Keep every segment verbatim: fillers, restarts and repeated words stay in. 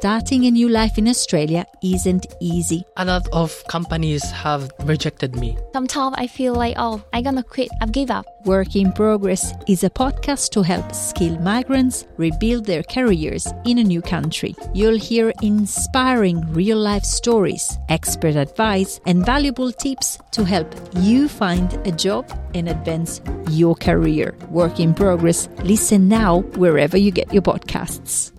starting a new life in Australia isn't easy. A lot of companies have rejected me. Sometimes I feel like, oh, I'm gonna quit, I've give up. Work in Progress is a podcast to help skilled migrants rebuild their careers in a new country. You'll hear inspiring real-life stories, expert advice, and valuable tips to help you find a job and advance your career. Work in Progress. Listen now wherever you get your podcasts.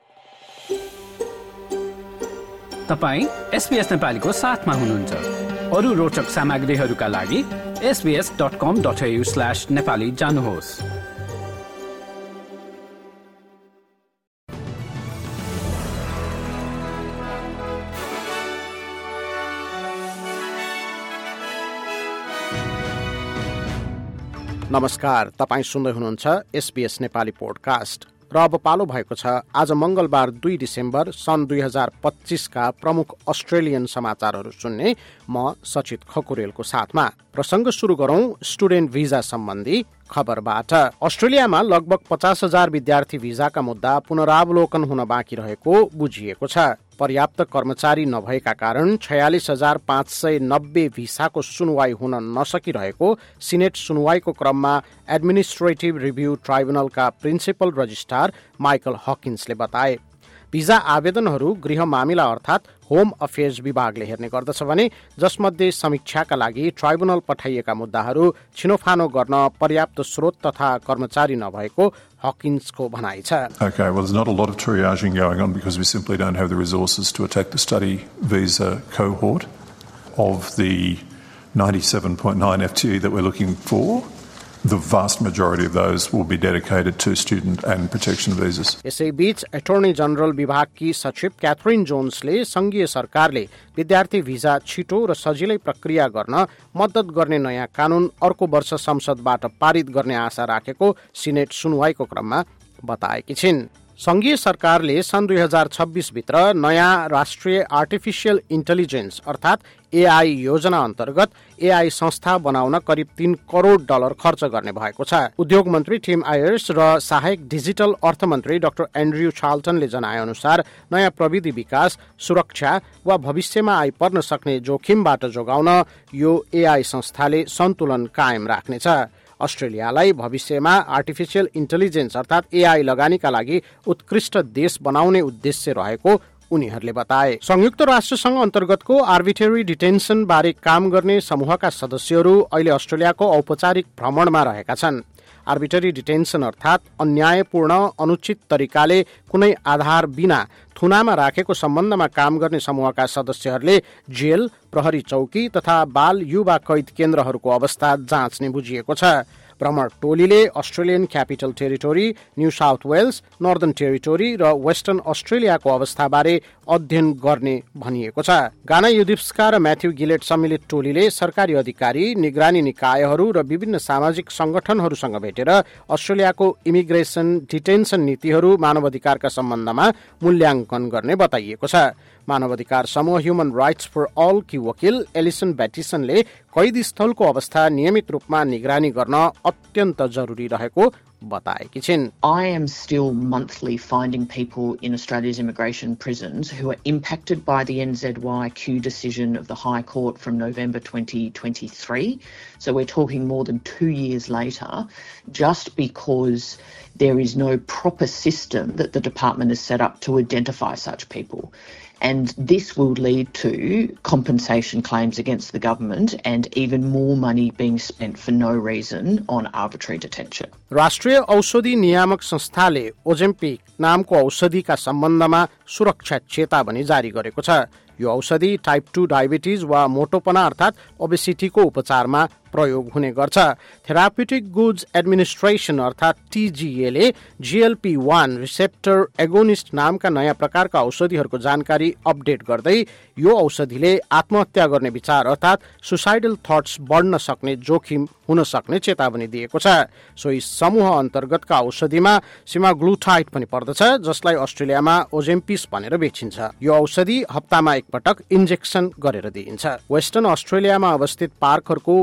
तपाईँ SBS नेपालीको साथमा हुनुहुन्छ। अरू रोचक सामग्रीहरूका लागि S B S dot com dot A U slash Nepali जानुहोस्। नमस्कार, तपाईँ सुन्दै हुनुहुन्छ एसबीएस नेपाली पोडकास्ट र अब पालो भएको छ आज मंगलबार दुई डिसेम्बर सन् दुई हजार पच्चीसका प्रमुख अस्ट्रेलियन समाचारहरू सुन्ने म सचित खकुरेलको साथमा। प्रसंग सुरु गरौं स्टुडेन्ट भिजा सम्बन्धी खबरबाट। अस्ट्रेलियामा लगभग पचास हजार विद्यार्थी भिजाका मुद्दा पुनरावलोकन हुन बाँकी रहेको बुझिएको छ। पर्याप्त कर्मचारी नभएका कारण छयालिस हजार पाँच सय नब्बे भिसाको सुनवाई हुन नसकिरहेको सिनेट सुनवाईको क्रममा एडमिनिस्ट्रेटिभ रिभ्यू ट्राइब्युनलका प्रिन्सिपल रजिस्ट्रार माइकल हकिन्सले बताए। भिजा आवेदनहरू गृह मामिला अर्थात् होम अफेयर्स विभागले हेर्ने गर्दछ भने जसमध्ये समीक्षाका लागि ट्राइब्युनल पठाइएका मुद्दाहरू छिनोफानो गर्न पर्याप्त स्रोत तथा कर्मचारी नभएको हकिन्सको भनाइ छ। Okay, well, there's not a lot of triaging going on because we simply don't have the resources to attack the study visa cohort of the ninety-seven point nine F T E that we're looking for. The vast majority of those will be dedicated to student and protection visas. यसैबीच attorney general विभागकी सचिव Catherine जोन्सले संघीय सरकारले विद्यार्थी visa छिटो र सजिलै प्रक्रिया गर्न मद्दत गर्ने नयाँ कानून अर्को वर्ष संसदबाट पारित गर्ने आशा राखेको सिनेट सुनवाईको क्रममा बताएकी छिन्। संघीय सरकारले सन् दुई हजार छब्बीस भित्र नयाँ राष्ट्रिय आर्टिफिशियल इन्टेलिजेन्स अर्थात् एआई योजना अन्तर्गत एआई संस्था बनाउन करिब तीन करोड डलर खर्च गर्ने भएको छ। उद्योग मन्त्री टिम आयर्स र सहायक डिजिटल अर्थमन्त्री डाक्टर एन्ड्रयू चार्ल्टनले जनाए अनुसार नयाँ प्रविधि विकास, सुरक्षा वा भविष्यमा आइपर्न सक्ने जोखिमबाट जोगाउन यो एआई संस्थाले सन्तुलन कायम राख्नेछ। अस्ट्रेलियालाई भविष्यमा आर्टिफिशियल इन्टेलिजेन्स अर्थात् एआई लगानीका लागि उत्कृष्ट देश बनाउने उद्देश्य रहेको उनीहरूले बताए। संयुक्त राष्ट्रसंघ अन्तर्गतको आर्बिट्रेरी डिटेन्सन बारे काम गर्ने समूहका सदस्यहरू अहिले अस्ट्रेलियाको औपचारिक भ्रमणमा रहेका छन्। आर्बिट्रेरी डिटेन्सन अर्थात् अन्यायपूर्ण अनुचित तरिकाले कुनै आधार बिना थुनामा राखेको सम्बन्धमा काम गर्ने समूहका सदस्यहरूले जेल, प्रहरी चौकी तथा बाल युवा कैद केन्द्रहरूको अवस्था जाँच्ने बुझिएको छ। भ्रमण टोलीले Australian Capital Territory, New South Wales, Northern Territory र वेस्टर्न अस्ट्रेलियाको अवस्थाबारे अध्ययन गर्ने भनिएको छ। गाना युदिप्स्का र म्याथ्यू गिलेट सम्मिलित टोलीले सरकारी अधिकारी, निगरानी निकायहरू र विभिन्न सामाजिक संगठनहरूसँग भेटेर अस्ट्रेलियाको इमिग्रेसन डिटेन्सन नीतिहरू मानवाधिकारका सम्बन्धमा मूल्याङ्कन गर्ने बताइएको छ। मानवाधिकार समूह ह्युमन राइट्स फर अल की वकिल एलिसन ब्याटिसनले कैदी स्थलको अवस्था नियमित रूपमा निगरानी गर्न अत्यन्त जरुरी रहेको बताएकी छिन्। I am still monthly finding people in Australia's immigration prisons who are impacted by the N Z Y Q decision of the High Court from November twenty twenty-three. So we're talking more than two years later, just because there is no proper system that the department has set up to identify such people. And this will lead to compensation claims against the government and even more money being spent for no reason on arbitrary detention. राष्ट्रिय औषधि नियामक संस्थाले Ozempic नामको औषधिका सम्बन्धमा सुरक्षा चेतावनी जारी गरेको छ। यो औषधि टाइप टू डायबिटिज वा मोटोपना अर्थात् ओबेसिटीको उपचारमा प्रयोग हुने गर्छ। थेराप्युटिक गुड्स एडमिनिस्ट्रेसन अर्थात् टीजीए ले जीएलपी वन रिसेप्टर एगोनिस्ट नामका नयाँ प्रकारका औषधिहरूको जानकारी अपडेट गर्दै यो औषधिले आत्महत्या गर्ने विचार अर्थात् सुसाइडल थट्स बढ्न सक्ने जोखिम हुन सक्ने चेतावनी दिएको छ। सोही समूह अन्तर्गतका औषधिमा सिमाग्लुटाइड पनि पर्दछ, जसलाई अस्ट्रेलियामा ओजेम्पिस भनेर बेचिन्छ। यो औषधि हप्तामा एक पटक इन्जेक्सन गरेर दिइन्छ। वेस्टर्न अस्ट्रेलियामा अवस्थित पार्कहरूको व्यवस्था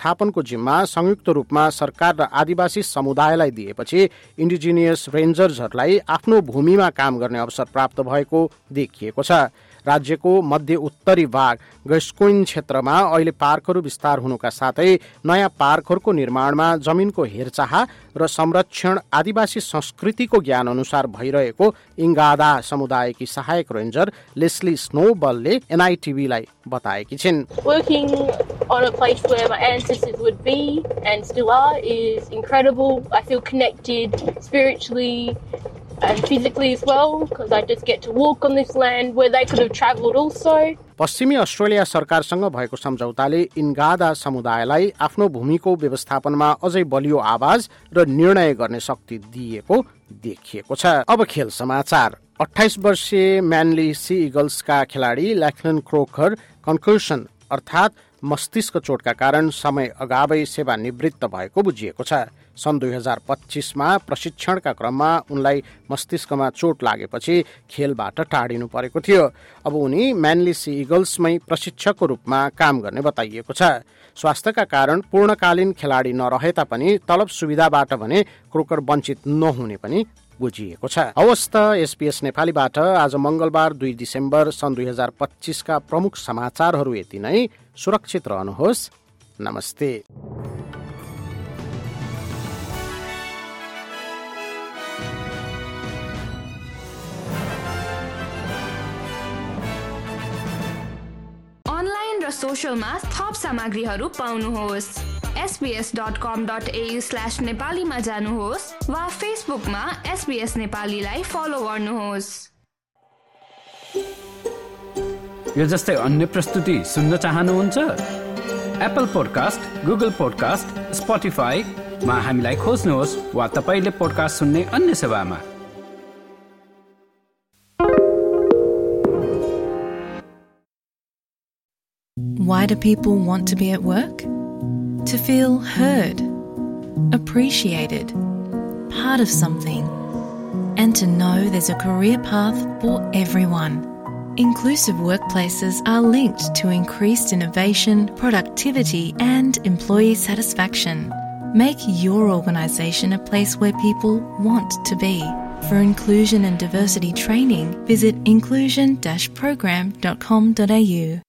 व्यवस्थापनको जिम्मा संयुक्त रूपमा सरकार र आदिवासी समुदायलाई दिएपछि इन्डिजिनियस रेन्जर्सहरूलाई आफ्नो भूमिमा काम गर्ने अवसर प्राप्त भएको देखिएको छ। राज्यको मध्य उत्तरी भाग गस्कोइन क्षेत्रमा अहिले पार्कहरू विस्तार हुनुका साथै नयाँ पार्कहरूको निर्माणमा जमिनको हेरचाह र संरक्षण आदिवासी संस्कृतिको ज्ञान अनुसार भइरहेको इङ्गादा समुदायकी सहायक रेन्जर लेस्ली स्नोबलले एनआईटीभीलाई बताएकी छिन्। Working on a place where my ancestors would be and still are is incredible. I feel connected spiritually and physically as well because I just get to walk on this land where they could have travelled also. पश्चिमी Australia सरकारसँग भएको सम्झौताले इन्गादा समुदायलाई आफ्नो भूमिको व्यवस्थापनमा अझै बलियो आवाज र निर्णय गर्ने शक्ति दिएको देखिएको छ। अब खेल समाचार। अट्ठाइस वर्षीय म्यानली सी इगल्सका खेलाडी ल्याक्लन क्रोकर कन्कर्सन अर्थात मस्तिष्क चोटका कारण समय अगावै सेवानिवृत्त भएको बुझिएको छ। सन् दुई हजार पच्चीसमा प्रशिक्षणका क्रममा उनलाई मस्तिष्कमा चोट लागेपछि खेलबाट टाढिनु परेको थियो। अब उनी म्यानली सी इगल्समै प्रशिक्षकको रूपमा काम गर्ने बताइएको छ। स्वास्थ्यका कारण पूर्णकालीन खेलाडी नरहे तापनि तलब सुविधाबाट भने क्रोकर वञ्चित नहुने पनि बुझिएको छ। हवस् त एसपीएस नेपालीबाट आज मंगलबार दुई डिसेम्बर सन् दुई हजार पच्चीसका प्रमुख समाचारहरू यति नै। सुरक्षित रहनुहोस्। नमस्ते। अनलाइन र सोशलमा थप सामग्रीहरू पाउनुहोस्। SBS dot com dot AU slash नेपालीमा जानुहोस् वा फेसबुकमा एसबीएस नेपालीलाई फलो गर्नुहोस्। यो जस्तै अन्य प्रस्तुति सुन्न चाहनुहुन्छ? एप्पल पोडकास्ट, गुगल पोडकास्ट, स्पोटिफाईमा हामीलाई खोज्नुहोस् वा तपाईले पोडकास्ट सुन्ने अन्य सेवामा। Why do people want to be at work? To feel heard, appreciated, part of something, and to know there's a career path for everyone. Inclusive workplaces are linked to increased innovation, productivity, and employee satisfaction. Make your organisation a place where people want to be. For inclusion and diversity training, visit inclusion dash program dot com dot a u.